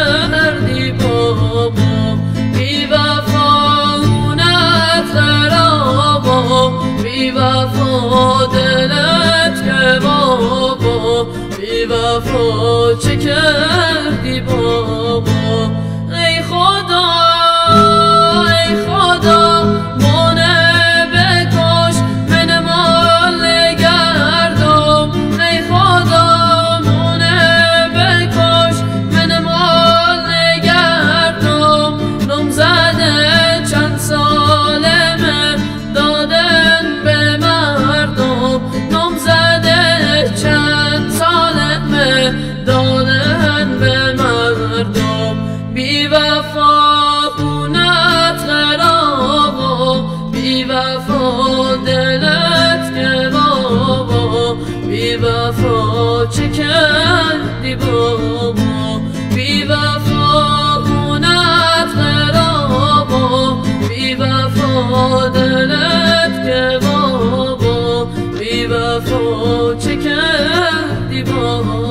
کردی بابا، بی وفایت خرابا، بی وفا دلت که بابا، بی وفا چه کردی بابا. ای خدا ای خدا منه بکش من مال گردم، ای خدا منه بکش من مال گردم. نم زده چند سالمه دادن به مردم، نم زده چند سالمه دادن به مردم. بی وفا خونت خرابا، بی وفا دلت که بابا، بی وفا چه کردی بابا. بی وفا خونت خرابا، بی وفا دلت که بابا، بی وفا چه کردی بابا.